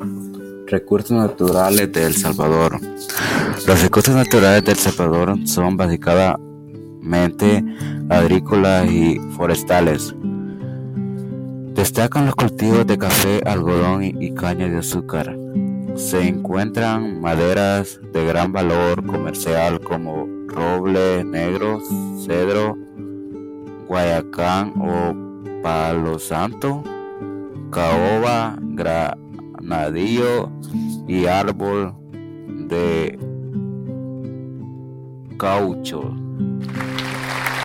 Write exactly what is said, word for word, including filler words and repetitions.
Recursos naturales de El Salvador. Los recursos naturales de El Salvador son básicamente agrícolas y forestales. Destacan los cultivos de café, algodón y, y caña de azúcar. Se encuentran maderas de gran valor comercial como roble negro, cedro, guayacán o palo santo, caoba, granadillo y árbol de caucho.